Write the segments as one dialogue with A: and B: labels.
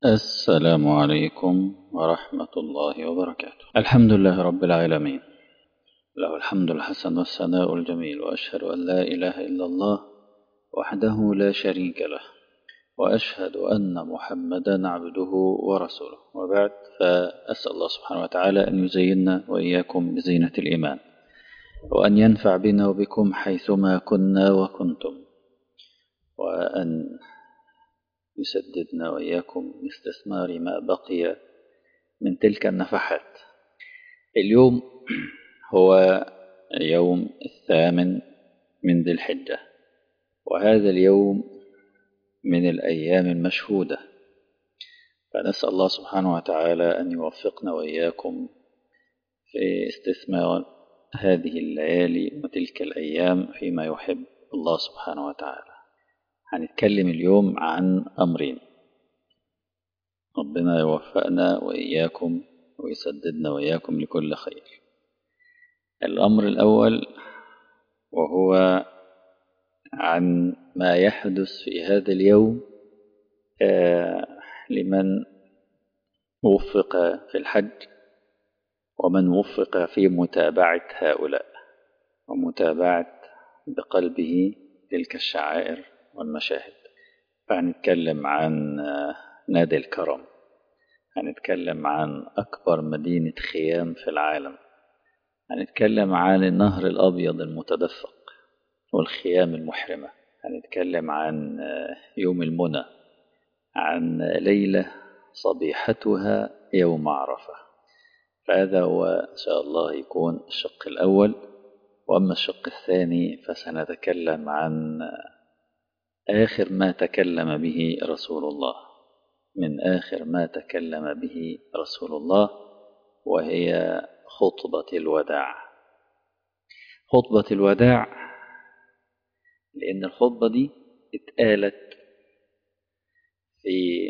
A: السلام عليكم ورحمة الله وبركاته. الحمد لله رب العالمين، له الحمد الحسن والثناء الجميل، وأشهد أن لا إله إلا الله وحده لا شريك له، وأشهد أن محمدا عبده ورسوله، وبعد، فأسأل الله سبحانه وتعالى أن يزيننا وإياكم بزينة الإيمان، وأن ينفع بنا وبكم حيثما كنا وكنتم، وأن يسددنا وإياكم لاستثمار ما بقي من تلك النفحات. اليوم هو يوم 8 من ذي الحجة، وهذا اليوم من الأيام المشهودة، فنسأل الله سبحانه وتعالى أن يوفقنا وإياكم في استثمار هذه الليالي وتلك الأيام فيما يحب الله سبحانه وتعالى. هنتكلم اليوم عن أمرين، ربنا يوفقنا وإياكم ويسددنا وإياكم لكل خير. الأمر الأول وهو عن ما يحدث في هذا اليوم لمن وفق في الحج، ومن وفق في متابعة هؤلاء ومتابعة بقلبه تلك الشعائر والمشاهد. فهنتكلم عن نادي الكرم، هنتكلم عن أكبر مدينة خيام في العالم، هنتكلم عن النهر الأبيض المتدفق والخيام المحرمة، هنتكلم عن يوم المنى، عن ليلة صبيحتها يوم عرفة. فهذا هو إن شاء الله يكون الشق الأول. وأما الشق الثاني فسنتكلم عن آخر ما تكلم به رسول الله، من آخر ما تكلم به رسول الله، وهي خطبة الوداع. خطبة الوداع، لأن الخطبة دي اتقالت في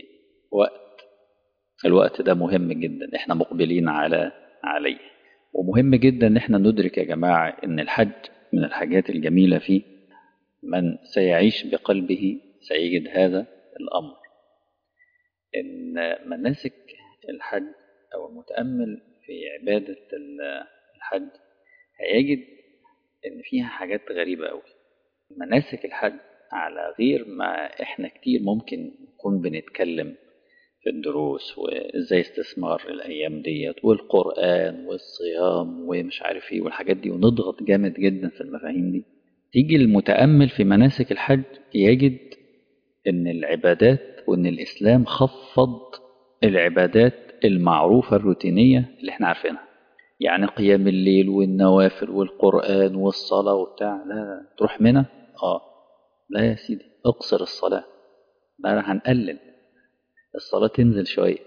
A: الوقت ده مهم جدا احنا مقبلين عليه، ومهم جدا ان احنا ندرك يا جماعة ان الحج من الحاجات الجميلة فيه، من سيعيش بقلبه سيجد هذا الأمر، ان مناسك الحج او المتأمل في عبادة الحج هيجد ان فيها حاجات غريبة أوي. مناسك الحج على غير ما احنا كتير ممكن نكون بنتكلم في الدروس وازاي استثمار الايام ديت والقرآن والصيام ومش عارف ايه والحاجات دي، ونضغط جامد جدا في المفاهيم دي. تيجي المتأمل في مناسك الحج يجد ان العبادات، وان الاسلام خفض العبادات المعروفة الروتينية اللي احنا عارفينها، يعني قيام الليل والنوافل والقرآن والصلاة وبتاع. لا تروح منها لا يا سيدي، اقصر الصلاة، لا هنقلل الصلاة، تنزل شوية،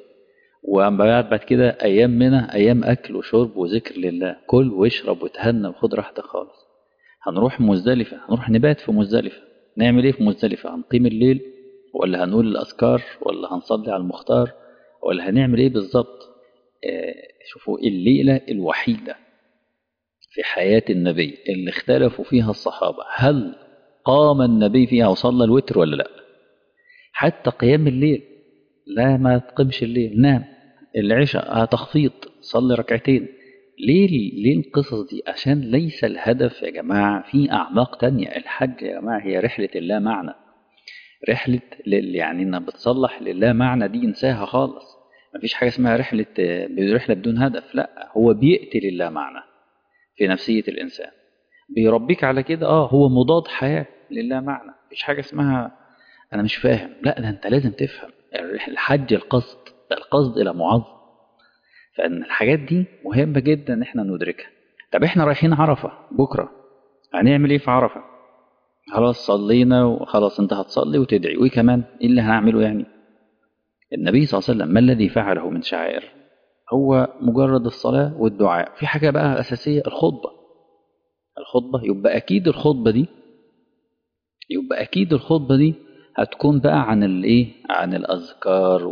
A: وبعد كده أيام منها أيام أكل وشرب وذكر لله، كل واشرب وتهنى وخد راحتك خالص. هنروح مزدلفة، هنروح نبات في مزدلفة، نعمل ايه في مزدلفة؟ هنقيم الليل ولا هنقول الأذكار ولا هنصلي على المختار ولا هنعمل ايه بالظبط؟ شوفوا، الليلة الوحيدة في حياة النبي اللي اختلفوا فيها الصحابة هل قام النبي فيها وصلى الوتر ولا لا. حتى قيام الليل، لا ما تقيمش الليل، نام. العشاء تخفيض، صلي ركعتين. ليه القصص دي؟ عشان ليس الهدف يا جماعة في أعماق تانية. الحج يا جماعة هي رحلة اللا معنى، رحلة يعني إنها بتصلح لله معنى، دي انساها خالص. مفيش حاجة اسمها رحلة بدون هدف، لا، هو بيقتل الله معنى في نفسية الإنسان، بيربيك على كده. هو مضاد حياة لله معنى. مفيش حاجة اسمها أنا مش فاهم، لا، ده أنت لازم تفهم. الحج القصد، ده القصد إلى معظم. فإن الحاجات دي مهمة جدا إن احنا ندركها. طب احنا رايحين عرفة بكرة، هنعمل ايه في عرفة؟ خلاص صلينا وخلاص، انت هتصلي وتدعي، وايه كمان؟ ايه اللي هنعمله يعني؟ النبي صلى الله عليه وسلم ما الذي فعله من شعائر؟ هو مجرد الصلاة والدعاء. في حاجة بقى أساسية، الخطبة. يبقى أكيد الخطبة دي هتكون بقى عن الايه؟ عن الأذكار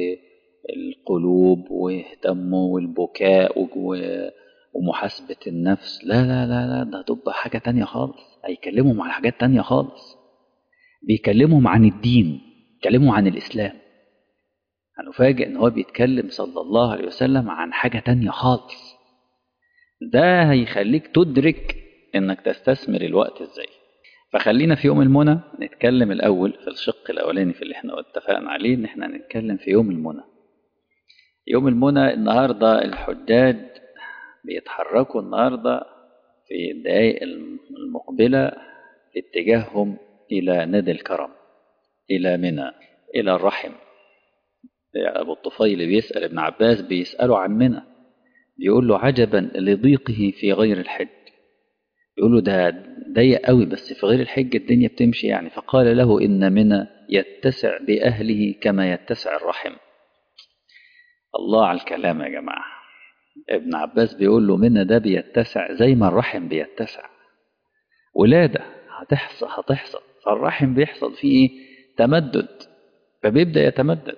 A: والقلوب واهتموا والبكاء ومحاسبة النفس. لا لا لا لا، ده هتبقى حاجة تانية خالص. هيكلمهم عن حاجات تانية خالص، بيكلمهم عن الدين، بيكلمهم عن الإسلام. فنفاجئ ان هو بيتكلم صلى الله عليه وسلم عن حاجة تانية خالص. ده هيخليك تدرك انك تستثمر الوقت ازاي. فخلينا في يوم المنى نتكلم الاول في الشق الاولاني في اللي احنا اتفقنا عليه، ان احنا نتكلم في يوم المنى. يوم المنى النهاردة الحجاج بيتحركوا النهاردة في الدقائق المقبلة في اتجاههم إلى نادي الكرم، إلى منى، إلى الرحم. أبو الطفيل بيسأل ابن عباس، بيسأله عن منى، بيقول له عجبا لضيقه في غير الحج. يقول له ده ضيق قوي، بس في غير الحج الدنيا بتمشي يعني. فقال له إن منى يتسع بأهله كما يتسع الرحم. الله على الكلام يا جماعة. ابن عباس بيقول له منى ده بيتسع زي ما الرحم بيتسع. ولادة هتحصل فالرحم بيحصل فيه ايه؟ تمدد، فبيبدأ يتمدد.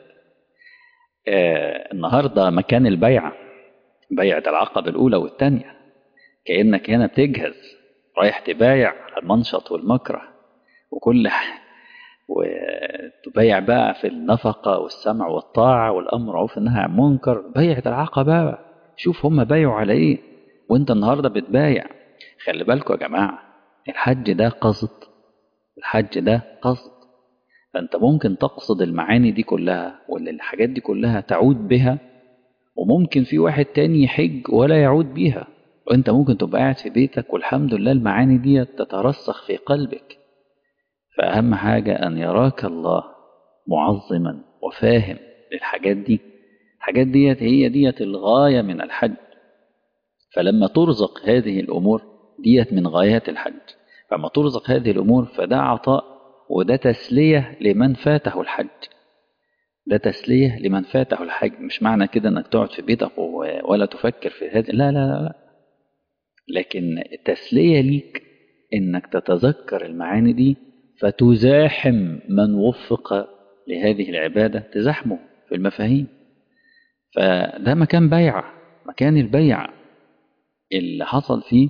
A: النهاردة مكان البيعة، بيعة العقبة الأولى والثانية، كأنك هنا بتجهز رايح تبايع المنشط والمكره وكل وتبايع بقى في النفقة والسمع والطاعة والأمر معروف والنهي عن المنكر. بيعة العقبة بقى، شوف هم بايعوا على إيه وأنت النهاردة بتبايع. خلي بالكوا يا جماعة، الحج ده قصد، الحج ده قصد. فأنت ممكن تقصد المعاني دي كلها ولا الحاجات دي كلها تعود بها، وممكن في واحد تاني يحج ولا يعود بيها، وانت ممكن تبقى قاعد في بيتك والحمد لله المعاني دي تترسخ في قلبك. فأهم حاجة أن يراك الله معظما وفاهم للحاجات دي. الحاجات ديت هي ديت الغاية من الحج. فلما ترزق هذه الأمور ديت من غايات الحج، فلما ترزق هذه الأمور فده عطاء، وده تسلية لمن فاته الحج. ده تسلية لمن فاته الحج. مش معنى كده انك تقعد في بيتك ولا تفكر في هذا، لا لا لا، لكن تسلية ليك انك تتذكر المعاني دي فتزاحم من وفق لهذه العبادة، تزاحمه في المفاهيم. فده مكان بيعة، مكان البيعة اللي حصل فيه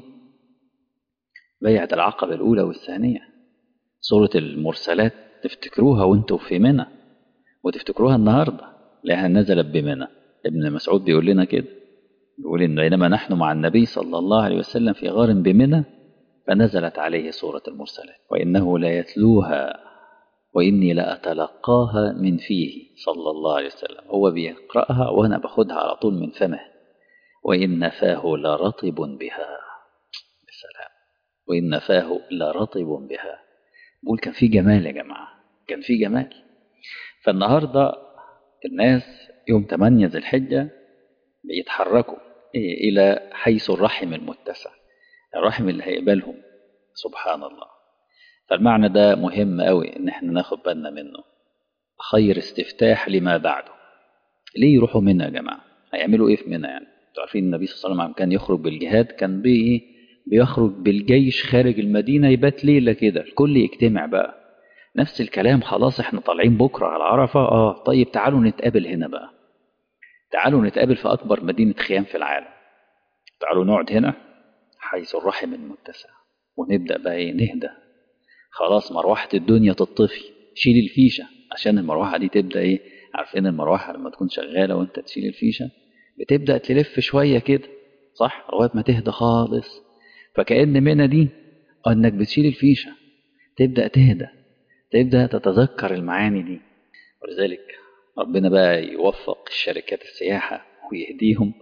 A: بيعة العقبة الأولى والثانية. سورة المرسلات تفتكروها وانتوا في منى، وتفتكروها النهاردة لأنها نزلت بمنى. ابن مسعود بيقول لنا كده، بيقول إن بينما نحن مع النبي صلى الله عليه وسلم في غار بمنى فنزلت عليه سورة المرسلات وإنه لا يتلوها وإني لأتلقاها من فيه صلى الله عليه وسلم. هو بيقرأها وأنا باخدها على طول من فمه. وإن فاه لرطب بها، السلام، وإن فاه لرطب بها. بقول كان في جمال يا جماعة، كان في جمال. فالنهاردة الناس يوم 8 ذي الحجة بيتحركوا إلى حيث الرحم المتسع، الرحم اللي هيقبلهم. سبحان الله. فالمعنى ده مهم قوي إن احنا ناخد بالنا منه. خير استفتاح لما بعده. ليه يروحوا منى يا جماعة؟ هيعملوا إيه في منى يعني؟ تعرفين النبي صلى الله عليه وسلم كان يخرج بالجهاد، كان بيخرج بالجيش خارج المدينة، يبات ليلة كده الكل يجتمع بقى. نفس الكلام، خلاص احنا طالعين بكرة على عرفة، طيب تعالوا نتقابل هنا بقى، تعالوا نتقابل في أكبر مدينة خيام في العالم، تعالوا نقعد هنا حيث الرحم المتسع ونبدأ بقى نهدى. خلاص مروحة الدنيا تطفي، شيل الفيشة عشان المروحة دي تبدأ عارفين المروحة لما تكون شغالة وانت تشيل الفيشة بتبدأ تلف شوية كده، صح، لغاية ما تهدى خالص. فكأن منى دي انك بتشيل الفيشة تبدأ تهدى، تبدأ تتذكر المعاني دي. ولذلك ربنا بقى يوفق الشركات السياحة ويهديهم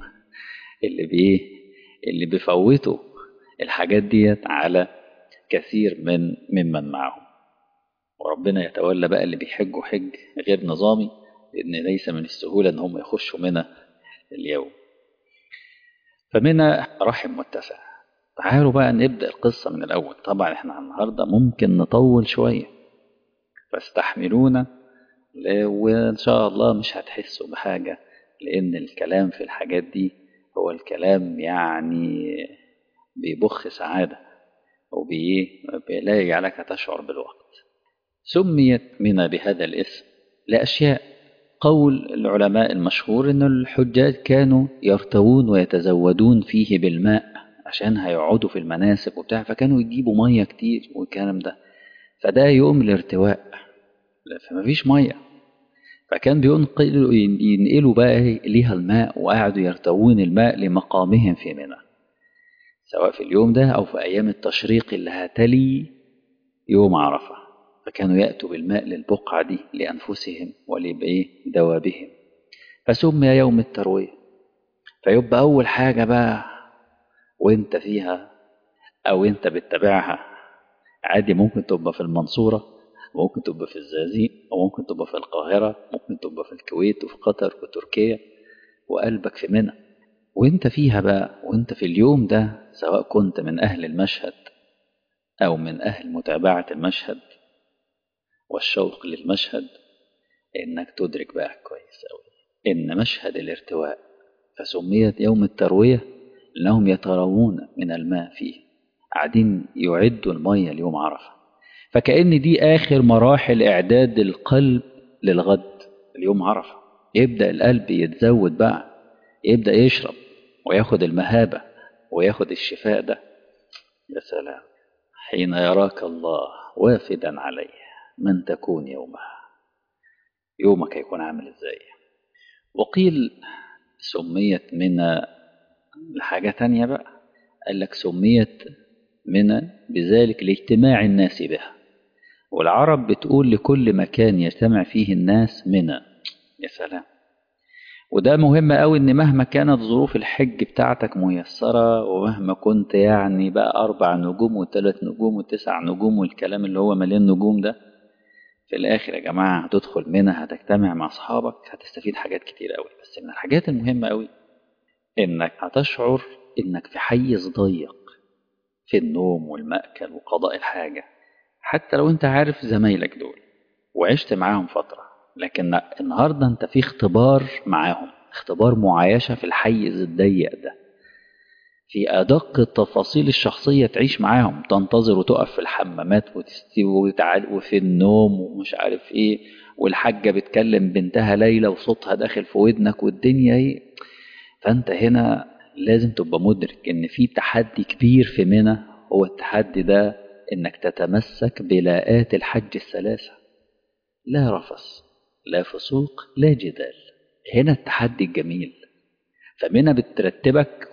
A: اللي بيفوتوا الحاجات ديت على كثير ممن معهم. وربنا يتولى بقى اللي بيحجوا حج غير نظامي، لأن ليس من السهولة ان هم يخشوا منى اليوم. فمنى رحم متسع. تعالوا بقى نبدأ القصة من الأول. طبعا احنا النهاردة ممكن نطول شوية، فاستحملونا وإن شاء الله مش هتحسوا بحاجة، لأن الكلام في الحاجات دي هو الكلام يعني بيبخ سعادة وبيلا يجعلك تشعر بالوقت. سميت منى بهذا الاسم لأشياء. قول العلماء المشهور إن الحجاج كانوا يرتوون ويتزودون فيه بالماء عشان هيقعدوا في المناسك وبتاع، فكانوا يجيبوا مية كتير والكلام ده، فده يوم الارتواء، فما فيش مية، فكان ينقلوا بقى ليها الماء، وقعدوا يرتوون الماء لمقامهم في منى، سواء في اليوم ده أو في أيام التشريق اللي هتلي يوم عرفة. فكانوا يأتوا بالماء للبقعة دي لأنفسهم ولدوابهم، فسمي يوم التروية. فيبقى أول حاجة بقى وانت فيها أو انت بتتابعها، عادي ممكن تبقى في المنصورة، ممكن تبقى في الزقازيق، أو ممكن تبقى في القاهرة، ممكن تبقى في الكويت وفي قطر وتركيا، وقلبك في منى وانت فيها بقى. وانت في اليوم ده سواء كنت من أهل المشهد أو من أهل متابعة المشهد والشوق للمشهد، إنك تدرك بقى كويس أوي إن مشهد الارتواء فسميت يوم التروية لأنهم يتروون من الماء فيه، قاعدين يعدوا المية ليوم عرفة. فكأن دي آخر مراحل إعداد القلب للغد اليوم عرفة. يبدأ القلب يتزود بقى، يبدأ يشرب وياخد المهابة وياخد الشفاء ده. يا سلام حين يراك الله وافدا عليه من تكون يومها، يومك هيكون عامل ازاي. وقيل سميت منى لحاجة تانية بقى، قال لك سميت منى بذلك لاجتماع الناس بها. والعرب بتقول لكل مكان يجتمع فيه الناس منى. يا سلام. وده مهم قوي، ان مهما كانت ظروف الحج بتاعتك ميسرة، ومهما كنت يعني بقى 4 نجوم و3 نجوم و9 نجوم والكلام اللي هو مليان نجوم ده، في الاخر يا جماعة هتدخل منها، هتجتمع مع اصحابك، هتستفيد حاجات كتير قوي. بس من الحاجات المهمة قوي انك هتشعر انك في حيز ضيق في النوم والمأكل وقضاء الحاجة. حتى لو انت عارف زمايلك دول وعشت معاهم فترة، لكن النهاردة انت في اختبار معاهم، اختبار معايشة في الحيز الضيق ده، في أدق التفاصيل الشخصية تعيش معاهم، تنتظر وتقف في الحمامات وتستوي وفي النوم ومش عارف ايه، والحاجة بتكلم بنتها ليلى وصوتها داخل في ودنك والدنيا ايه. فانت هنا لازم تبقى مدرك ان في تحدي كبير في منى. هو التحدي ده انك تتمسك بلاءات الحج الثلاثة: لا رفث، لا فسوق، لا جدال. هنا التحدي الجميل. فمنى بترتبك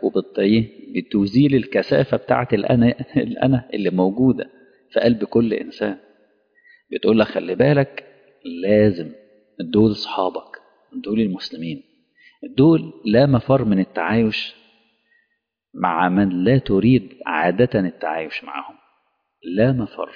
A: بتزيل الكثافة بتاعت الأنا اللي موجودة في قلب كل إنسان. بتقول لك خلي بالك، لازم دول صحابك، دول المسلمين، دول لا مفر من التعايش مع من لا تريد عادة التعايش معهم. لا مفر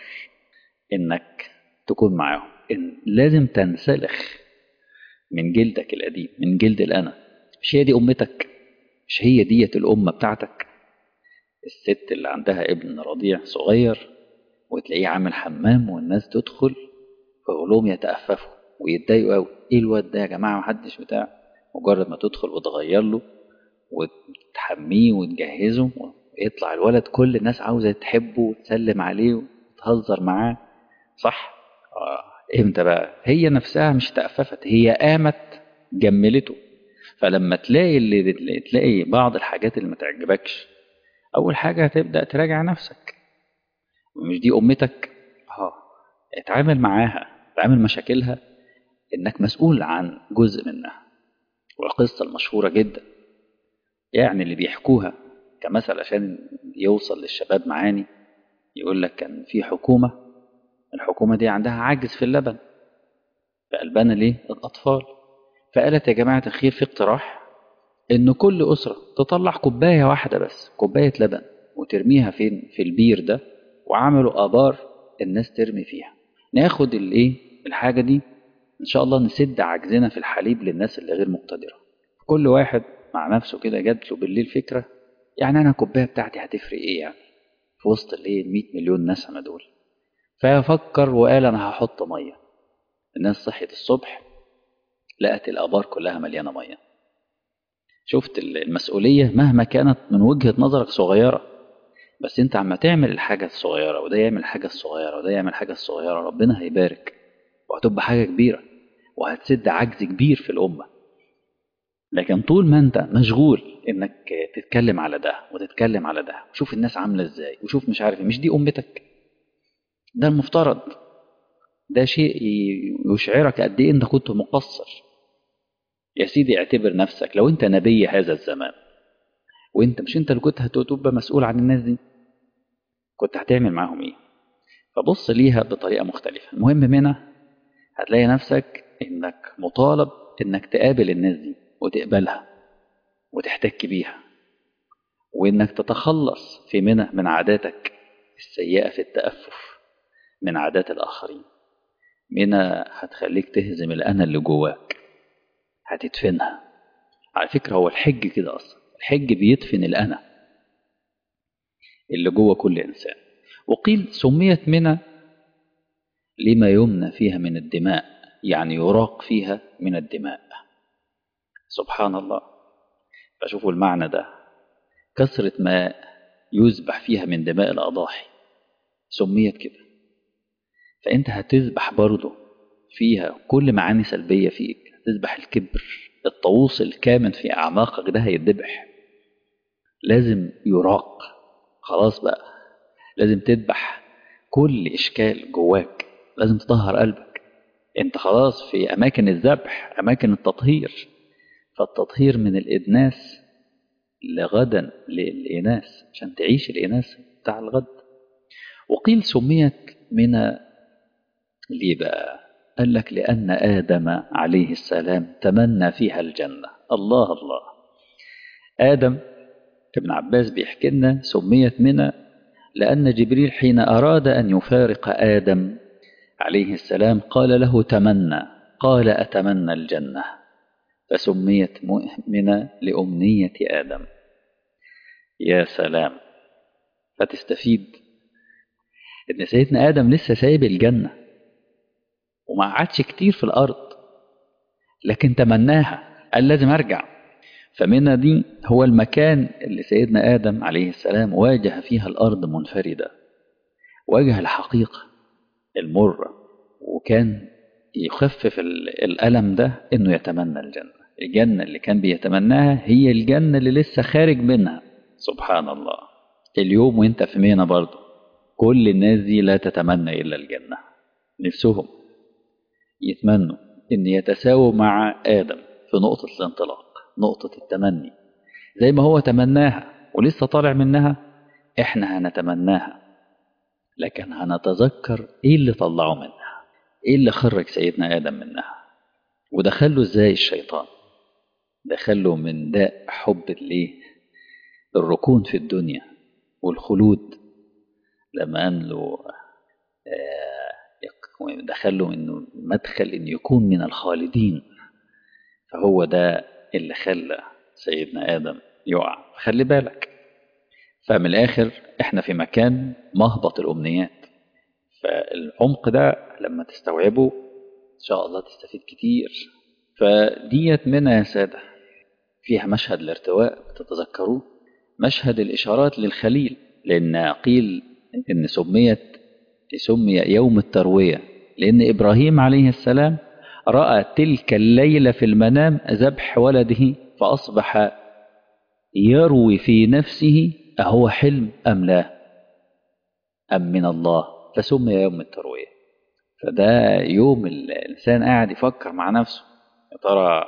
A: إنك تكون معهم، إن لازم تنسلخ من جلدك القديم، من جلد الأنا. مش هي دي أمتك؟ مش هي ديت الأمة بتاعتك؟ الست اللي عندها ابن رضيع صغير وتلاقيه عامل حمام والناس تدخل فيقولهم يتأففوا ويتضايقوا قوي، ايه الواد ده يا جماعة محدش بتاع. مجرد ما تدخل وتغير له وتحميه وتجهزه ويطلع الولد، كل الناس عاوزة تحبه وتسلم عليه وتهزر معاه، صح؟ امتى بقى هي نفسها مش تأففت، هي قامت جملته. فلما تلاقي بعض الحاجات اللي ما تعجبكش، اول حاجة هتبدأ تراجع نفسك. مش دي امتك؟ اه، اتعامل معاها، اتعامل مشاكلها انك مسؤول عن جزء منها. والقصة المشهورة جدا يعني اللي بيحكوها كمثل عشان يوصل للشباب معاني، يقول لك كان في حكومة، الحكومة دي عندها عجز في اللبن، فقلبنا ليه الأطفال. فقالت يا جماعة الخير في اقتراح إن كل أسرة تطلع كوباية واحدة بس، كوباية لبن، وترميها فين؟ في البير ده. وعملوا آبار الناس ترمي فيها، ناخد الايه الحاجة دي إن شاء الله نسد عجزنا في الحليب للناس اللي غير مقتدرة. كل واحد مع نفسه كده جات له بالليل فكرة، يعني أنا الكوباية بتاعتي هتفرق إيه يعني في وسط الايه 100 مليون نسمة دول؟ ففكر وقال أنا هحط مية. الناس صحيت الصبح لقت الآبار كلها مليانة مية. شفت المسؤولية مهما كانت من وجهة نظرك صغيرة، بس انت عم تعمل الحاجة الصغيرة وده يعمل الحاجة الصغيرة وده يعمل الحاجة الصغيرة، ربنا هيبارك وهتبقى حاجة كبيرة وهتسد عجز كبير في الأمة. لكن طول ما انت مشغول انك تتكلم على ده وتتكلم على ده وشوف الناس عاملة ازاي وشوف مش عارف، مش دي أمتك؟ ده المفترض ده شيء يشعرك قد ايه انت كنت مقصر. يا سيدي اعتبر نفسك لو انت نبي هذا الزمان، وانت مش انت اللي كنت هتبقى مسؤول عن الناس دي، كنت هتعمل معاهم ايه؟ فبص ليها بطريقة مختلفة. المهم منها هتلاقي نفسك انك مطالب انك تقابل الناس دي وتقبلها وتحتك بيها، وانك تتخلص في منها من عاداتك السيئة في التأفف من عادات الآخرين. منها هتخليك تهزم الأنا اللي جواك، هتدفنها. على فكرة هو الحج كده أصلا، الحج بيدفن الأنا اللي جوه كل إنسان. وقيل سميت منى لما يمنى فيها من الدماء، يعني يراق فيها من الدماء. سبحان الله. فشوفوا المعنى ده، كثرة ما يذبح فيها من دماء الأضاحي سميت كده. فأنت هتذبح برضه فيها كل معاني سلبية فيك، هتذبح الكبر، الطاووس الكامن في أعماقك ده هيتذبح، لازم يراق. خلاص بقى، لازم تذبح كل إشكال جواك، لازم تطهر قلبك. انت خلاص في أماكن الذبح، أماكن التطهير. فالتطهير من الإدناس لغدا للإناث عشان تعيش الإناث بتاع الغد. وقيل سميت من ليه بقى؟ قال لك لأن آدم عليه السلام تمنى فيها الجنة. الله الله. آدم، ابن عباس بيحكي لنا سميت منى لأن جبريل حين أراد أن يفارق آدم عليه السلام قال له تمنى، قال أتمنى الجنة، فسميت منى لأمنية آدم. يا سلام. فتستفيد إن سيدنا آدم لسه سايب الجنة وما قعدش كتير في الأرض، لكن تمناها، قال لازم أرجع. فمنى دي هو المكان اللي سيدنا آدم عليه السلام واجه فيها الأرض منفردة، واجه الحقيقة المرة، وكان يخفف الألم ده إنه يتمنى الجنة. الجنة اللي كان بيتمناها هي الجنة اللي لسه خارج منها. سبحان الله. اليوم وانت في مينا برضه كل الناس دي لا تتمنى إلا الجنة، نفسهم يتمنوا إن يتساووا مع آدم في نقطة الانطلاق، نقطة التمني. زي ما هو تمناها ولسه طالع منها، احنا هنتمناها، لكن هنتذكر ايه اللي طلعه منها، ايه اللي خرج سيدنا آدم منها. ودخله ازاي الشيطان؟ دخله من داء حب الركون في الدنيا والخلود. لما قال له دخله من مدخل ان يكون من الخالدين، فهو ده اللي خلى سيدنا آدم يقع. خلي بالك، فمن الآخر احنا في مكان مهبط الأمنيات. فالعمق ده لما تستوعبه إن شاء الله تستفيد كتير. فديت منها يا سادة فيها مشهد الارتواء تتذكروه، مشهد الإشارات للخليل، لأن قيل إن سمي يوم التروية لأن إبراهيم عليه السلام رأى تلك الليلة في المنام ذبح ولده، فأصبح يروي في نفسه أهو حلم أم لا أم من الله، فسمي يوم التروية. فده يوم الإنسان قاعد يفكر مع نفسه، يا ترى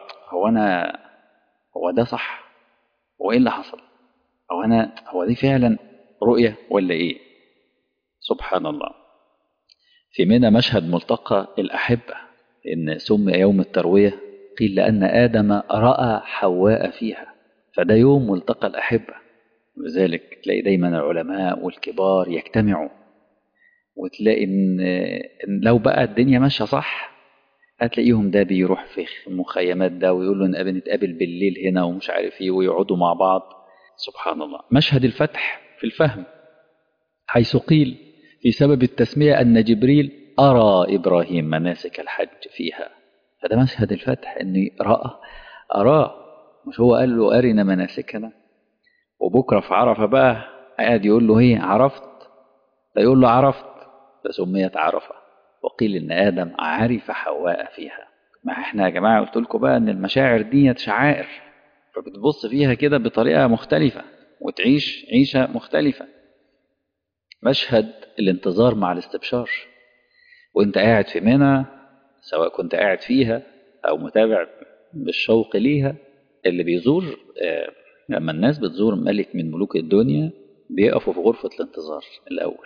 A: هو ده صح؟ هو إيه اللي حصل؟ هو دي فعلا رؤية ولا إيه؟ سبحان الله. في منى مشهد ملتقى الأحبة، إن سمي يوم التروية قيل لأن آدم رأى حواء فيها، فده يوم ملتقى الأحبة. لذلك تلاقي دايما العلماء والكبار يجتمعوا، وتلاقي إن لو بقى الدنيا ماشية صح هتلاقيهم ده بيروح في مخيمات ده ويقولوا نتقابل بالليل هنا ومش عارف ايه، ويقعدوا مع بعض. سبحان الله. مشهد الفتح في الفهم، حيث قيل في سبب التسمية أن جبريل أرى إبراهيم مناسك الحج فيها. فده مشهد الفتح، أنه أراه، مش هو قال له أرنا مناسكنا؟ وبكرة في عرفة بقى قاعد يقول له هي عرفت، فيقول له عرفت، فسميت عرفة. وقيل إن آدم عرف حواء فيها. ما احنا يا جماعة قلت لكم بقى إن المشاعر دي شعائر، فبتبص فيها كده بطريقة مختلفة وتعيش عيشة مختلفة. مشهد الانتظار مع الاستبشار، وانت قاعد في منى، سواء كنت قاعد فيها أو متابع بالشوق ليها، اللي بيزور لما الناس بتزور ملك من ملوك الدنيا بيقفوا في غرفة الانتظار الأول.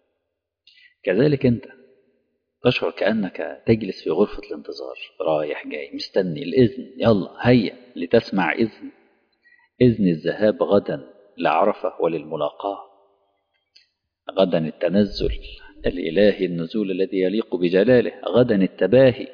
A: كذلك أنت تشعر كأنك تجلس في غرفة الانتظار، رايح جاي مستني الإذن، يلا هيا لتسمع إذن الذهاب غدا لعرفة وللملاقاة. غدا التنزل الإلهي، النزول الذي يليق بجلاله، غدا التباهي.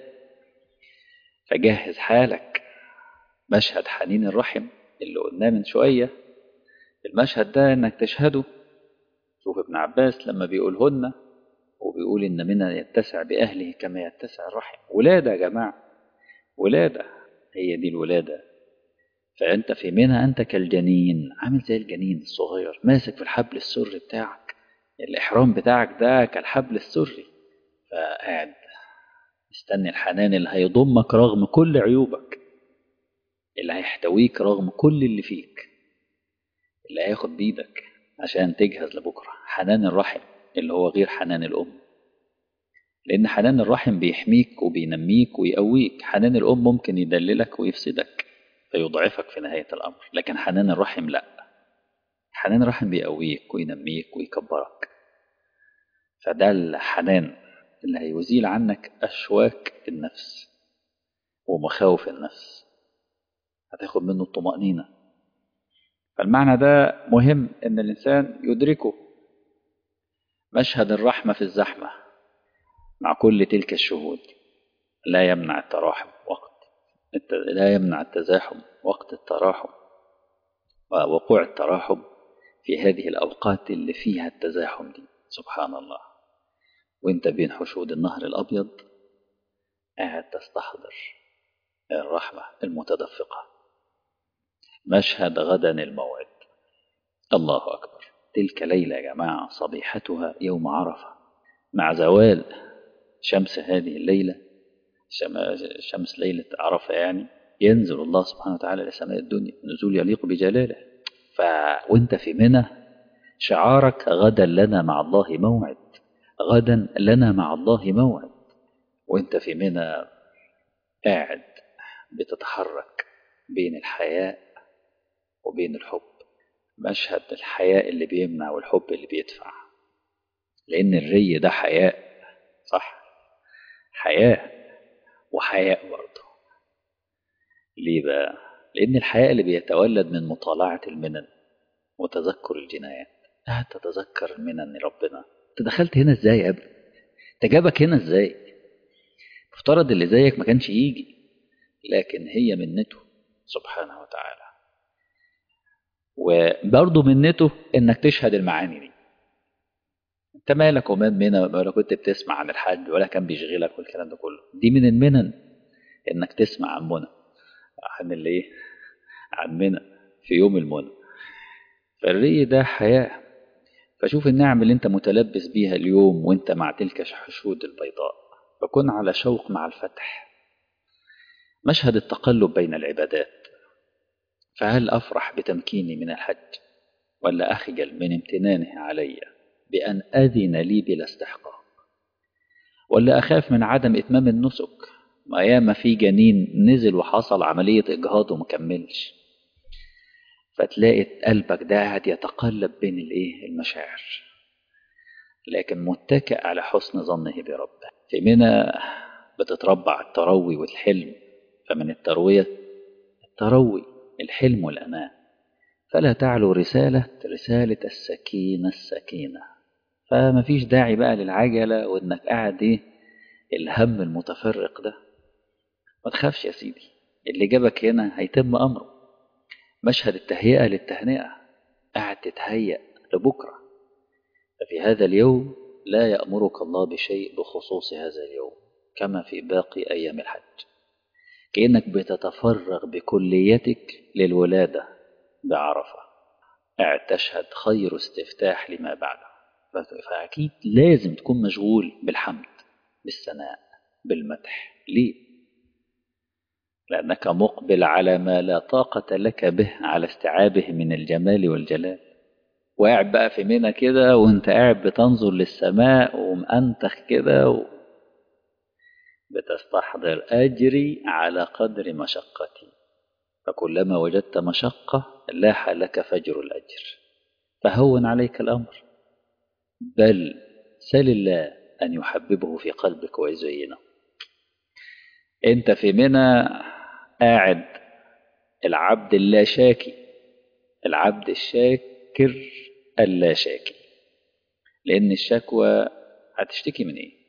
A: فجهز حالك. مشهد حنين الرحم اللي قلناه من شوية، المشهد ده انك تشهده. شوف ابن عباس لما بيقولهن وبيقول ان منى يتسع بأهله كما يتسع الرحم. ولادة يا جماعة، ولادة، هي دي الولادة. فأنت في منى أنت كالجنين، عامل زي الجنين الصغير ماسك في الحبل السري بتاعك، الإحرام بتاعك ده كالحبل السري، فقاعد مستني الحنان اللي هيضمك رغم كل عيوبك، اللي هيحتويك رغم كل اللي فيك، اللي هياخد بيدك عشان تجهز لبكرة. حنان الرحم اللي هو غير حنان الأم، لأن حنان الرحم بيحميك وبينميك ويقويك. حنان الأم ممكن يدللك ويفسدك فيضعفك في نهاية الأمر، لكن حنان الرحم لا، حنان الرحم بيقويك وينميك ويكبرك. فده الحنان اللي هيزيل عنك أشواك النفس ومخاوف النفس، هتاخد منه الطمأنينة. فالمعنى ده مهم إن الإنسان يدركه. مشهد الرحمة في الزحمة مع كل تلك الشهود لا يمنع التراحم لا يمنع التزاحم وقت التراحم، ووقوع التراحم في هذه الأوقات اللي فيها التزاحم دي. سبحان الله، وانت بين حشود النهر الأبيض قاعد تستحضر الرحمة المتدفقة. مشهد غدا الموعد، الله أكبر. تلك ليلة يا جماعة صبيحتها يوم عرفة، مع زوال شمس هذه الليلة، شمس ليلة عرفة يعني، ينزل الله سبحانه وتعالى لسماء الدنيا نزول يليق بجلاله. وانت في منى شعارك غدا لنا مع الله موعد، غدا لنا مع الله موعد. وانت في منى قاعد بتتحرك بين الحياء وبين الحب. مشهد الحياء اللي بيمنع والحب اللي بيدفع، لأن الري ده حياء، صح؟ حياء وحياء برضه. ليه بقى؟ لأن الحياء اللي بيتولد من مطالعة المنن وتذكر الجنايات. تتذكر المنن ربنا. انت دخلت هنا ازاي يا ابني؟ انت جابك هنا ازاي؟ مفترض اللي زيك ما كانش يجي، لكن هي منته سبحانه وتعالى. وبرضه منته انك تشهد المعاني دي. انت مالك ومال منى، ولا كنت بتسمع عن الحج ولا كان بيشغلك والكلام ده كله. دي من المنن انك تسمع عن منى، عن اللي ايه، عن منى في يوم المنى. فالري ده حياة. فشوف النعم اللي انت متلبس بيها اليوم وانت مع تلك الحشود البيضاء، فكن على شوق مع الفتح. مشهد التقلب بين العبادات، فهل أفرح بتمكيني من الحج ولا أخجل من امتنانه علي بأن أذن لي بلا استحقاق، ولا أخاف من عدم إتمام النسك؟ ما ياما في جنين نزل وحصل عملية إجهاض ومكملش، فتلاقي قلبك ده قاعد يتقلب بين المشاعر، لكن متكئ على حسن ظنه بربه. في منى بتتربع التروي والحلم، فمن التروية التروي الحلم والأمان. فلا تعلو رسالة السكينة. فما فيش داعي بقى للعجلة وإنك قاعد الهم المتفرق ده. ما تخافش يا سيدي، اللي جابك هنا هيتم أمره. مشهد التهيئة للتهنئة، قاعد تتهيأ لبكرة. ففي هذا اليوم لا يأمرك الله بشيء بخصوص هذا اليوم كما في باقي أيام الحج، كأنك بتتفرغ بكليتك للولادة بعرفة، قاعد تشهد خير استفتاح لما بعده. فأكيد لازم تكون مشغول بالحمد، بالثناء، بالمدح. ليه؟ لأنك مقبل على ما لا طاقة لك به على استيعابه من الجمال والجلال. وقاعد بقى في منى كده وانت قاعد بتنظر للسماء ومأنتخ كده بتستحضر أجري على قدر مشقتي، فكلما وجدت مشقة لاح لك فجر الأجر، فهون عليك الأمر، بل سل الله أن يحببه في قلبك ويزينه. أنت في منى قاعد العبد اللا شاكي، العبد الشاكر اللا شاكي، لأن الشكوى هتشتكي من إيه؟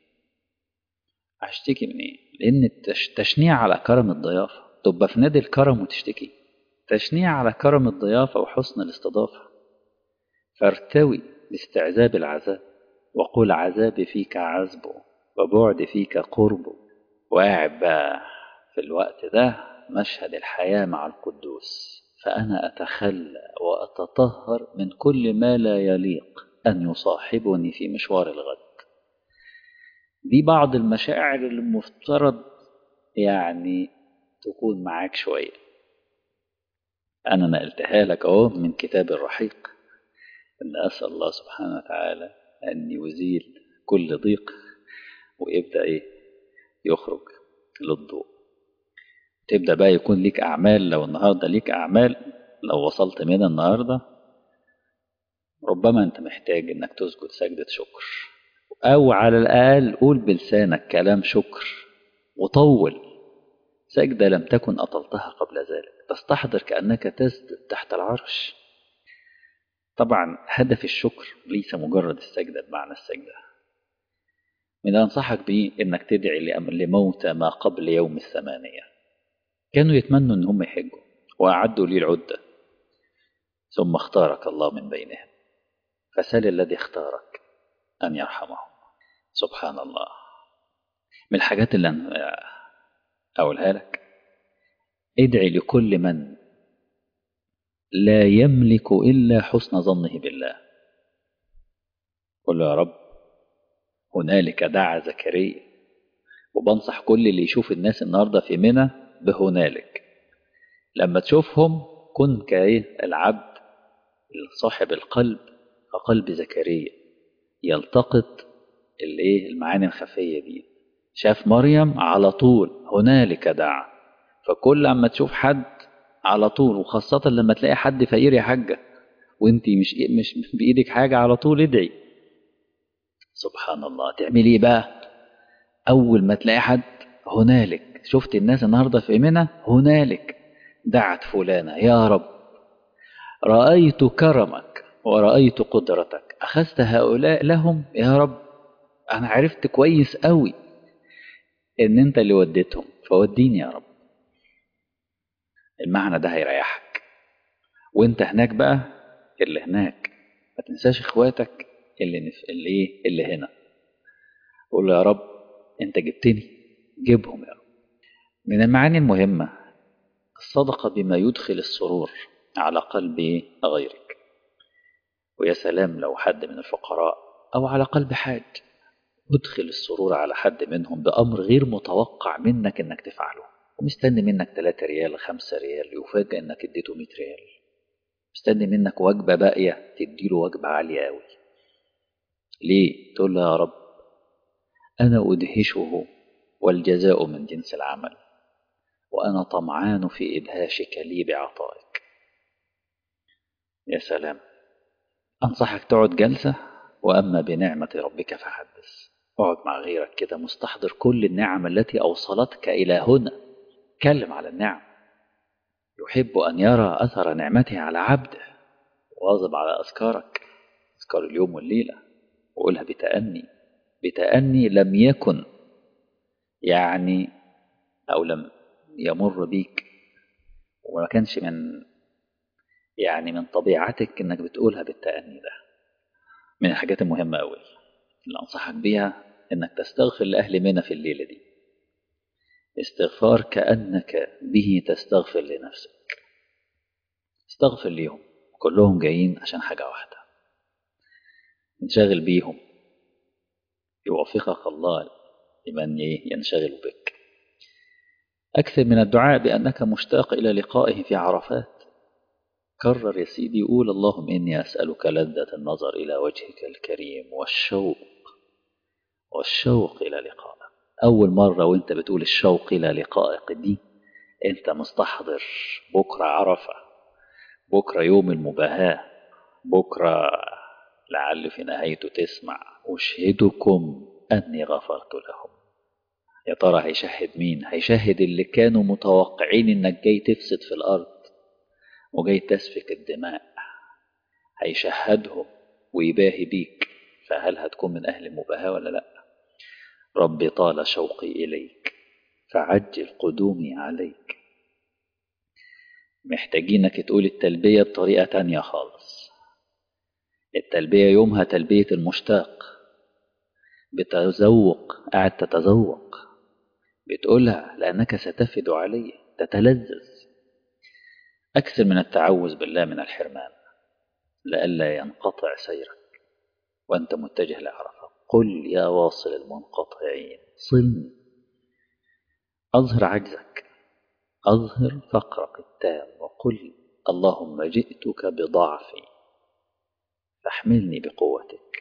A: هشتكي من إيه؟ لأن التشنيع على كرم الضيافة، تبقى في نادي الكرم وتشتكي، تشنيع على كرم الضيافة وحسن الاستضافة. فارتوي باستعذاب العذاب، وقل عذابي فيك عذبه وبعد فيك قربه. وقاعد بقى في الوقت ده مشهد الحياة مع القدوس، فأنا أتخلى وأتطهر من كل ما لا يليق أن يصاحبني في مشوار الغد. دي بعض المشاعر اللي المفترض يعني تكون معاك شوية. أنا نقلتها لك أهو من كتاب الرحيق، أن أسأل الله سبحانه وتعالى أن يزيل كل ضيق ويبدأ يخرج للضوء. تبدأ بقى يكون ليك أعمال. لو النهاردة ليك أعمال، لو وصلت من النهاردة ربما أنت محتاج أنك تسجد سجدة شكر، أو على الأقل قول بلسانك كلام شكر وطول سجدة لم تكن أطلتها قبل ذلك، تستحضر كأنك تسجد تحت العرش. طبعا هدف الشكر ليس مجرد السجدة بمعنى السجدة. من أنصحك به أنك تدعي لموتى ما قبل يوم 8 كانوا يتمنوا أن هم يحجوا وأعدوا لي العدة، ثم اختارك الله من بينهم، فسل الذي اختارك أن يرحمهم. سبحان الله. من الحاجات اللي أنا أقولها لك، ادعي لكل من لا يملك إلا حسن ظنه بالله. قل يا رب هنالك دعا زكريا. وبنصح كل اللي يشوف الناس النهاردة في منى بهنالك، لما تشوفهم كن العبد صاحب القلب كقلب زكريا، يلتقط المعاني الخفية دي. شاف مريم على طول هنالك دعا، فكل لما تشوف حد على طول، وخاصة لما تلاقي حد فقير يا حاجة وانتي مش بإيدك حاجة، على طول ادعي. سبحان الله. تعمل ايه بقى أول ما تلاقي حد هنالك؟ شفت الناس النهاردة في منى هنالك دعت فلانة، يا رب رأيت كرمك ورأيت قدرتك، أخذت هؤلاء لهم يا رب، أنا عرفت كويس قوي إن أنت اللي وديتهم، فوديني يا رب. المعنى ده هيريحك. وأنت هناك بقى، اللي هناك ما تنساش إخواتك اللي هنا. قول له يا رب أنت جبتني، جيبهم يا رب. من المعاني المهمة الصدقة بما يدخل السرور على قلب غيرك. ويا سلام لو حد من الفقراء أو على قلب حاج، ادخل السرور على حد منهم بأمر غير متوقع منك إنك تفعله، ومستني منك 3 ريال 5 ريال، يفاجأ إنك اديته 100 ريال. مستني منك وجبة باقية تديله وجبة عالية أوي. ليه؟ تقول له يا رب أنا أدهشه والجزاء من جنس العمل، وأنا طمعان في إدهاشك لي بعطائك. يا سلام. أنصحك تقعد جلسة، وأما بنعمة ربك فحدث. اقعد مع غيرك كده مستحضر كل النعم التي أوصلتك إلى هنا. اتكلم على النعم. يحب أن يرى أثر نعمته على عبده. واظب على أذكارك، أذكار اليوم والليلة، وقولها بتأني. بتأني لم يكن أو لم يمر بيك، وما كانش من طبيعتك إنك بتقولها بالتأني. ده من الحاجات المهمة أوي اللي أنصحك بيها، إنك تستغفر لأهل منى في الليلة دي استغفار كأنك به تستغفر لنفسك. استغفر ليهم، كلهم جايين عشان حاجة واحدة، انشغل بيهم. يوفقك الله لمن ينشغل بك. أكثر من الدعاء بأنك مشتاق إلى لقائه في عرفات. كرر يا سيدي، قول اللهم إني أسألك لذة النظر إلى وجهك الكريم والشوق إلى لقائك. أول مرة وانت بتقول الشوق إلى لقائك دي، انت مستحضر بكرة عرفة، بكرة يوم المباهاة، بكرة لعل في نهايته تسمع أشهدكم أني غفرت لهم. يا ترى هيشهد مين؟ هيشهد اللي كانوا متوقعين انك جاي تفسد في الأرض وجاي تسفك الدماء، هيشهدهم ويباهي بيك. فهل هتكون من أهل المباهاة ولا لا؟ ربي طال شوقي إليك فعجل قدومي عليك. محتاجينك تقول التلبية بطريقة تانية خالص. التلبية يومها تلبية المشتاق، بتذوق، قاعد تتذوق، بتقولها لأنك ستفد علي، تتلذذ. أكثر من التعوذ بالله من الحرمان لئلا ينقطع سيرك وأنت متجه لعرفة. قل يا واصل المنقطعين صلني. أظهر عجزك، أظهر فقرك التام، وقل اللهم جئتك بضعفي فاحملني بقوتك.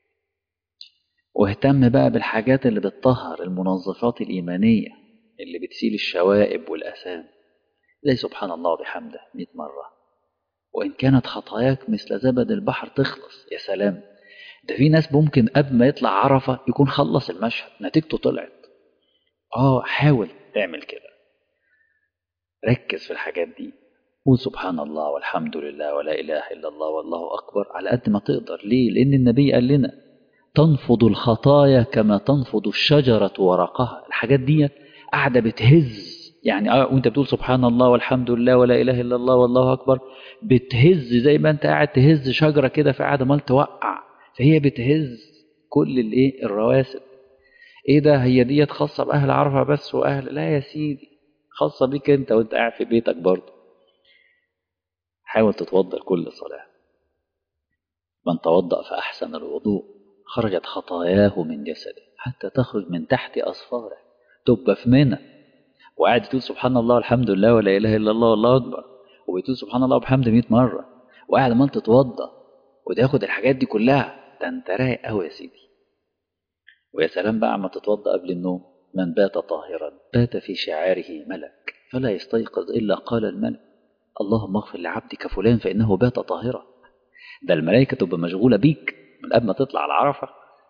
A: واهتم بقى بالحاجات اللي بتطهر، المنظفات الإيمانية اللي بتسيل الشوائب والأثام، زي سبحان الله وبحمده 100 مرة. وإن كانت خطاياك مثل زبد البحر تخلص. يا سلام، ده في ناس ممكن قبل ما يطلع عرفة يكون خلص المشهد، نتيجته طلعت. حاول تعمل كده، ركز في الحاجات دي، قول سبحان الله والحمد لله ولا إله إلا الله والله أكبر على قد ما تقدر. ليه؟ لأن النبي قال لنا تنفض الخطايا كما تنفض الشجرة ورقها. الحاجات دي قاعدة بتهز، يعني وانت بتقول سبحان الله والحمد لله ولا إله إلا الله والله أكبر، بتهز زي ما انت قاعد تهز شجرة كده في قاعدة مال توقع. فهي بتهز كل الرواسب. ايه ده؟ هي ديت خاصة بأهل عرفة بس وأهل؟ لا يا سيدي، خاصة بيك انت وانت قاعد في بيتك برضه. حاول تتوضأ كل صلاة. من توضأ فأحسن الوضوء خرجت خطاياه من جسده حتى تخرج من تحت أصفاره. تبقى في منى وقاعد تقول سبحان الله والحمد لله ولا إله إلا الله والله أكبر، وبتقول سبحان الله وبحمده 100 مرة، وقاعد ما تتوضأ وتاخد الحاجات دي كلها، ده انت رايق قوي يا سيدي. ويا سلام بقى عما تتوضأ قبل النوم. من بات طاهرا بات في شعاره ملك فلا يستيقظ إلا قال الملك اللهم اغفر لعبدك فلان فإنه بات طاهرا. ده الملائكة تبقى مشغولة بيك من قبل ما تطلع على عرفة.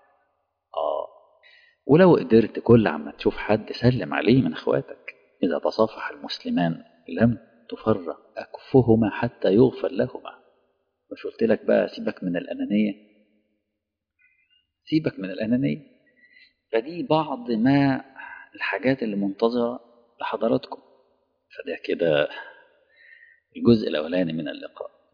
A: ولو قدرت كل عما تشوف حد سلم عليه من اخواتك. إذا تصافح المسلمان لم تفرق أكفهما حتى يغفر لهما. مش قلت لك بقى سيبك من الأنانية، سيبك من الأنانية. فدي بعض ما الحاجات اللي منتظرة لحضراتكم. فده كده الجزء الأولاني من اللقاء.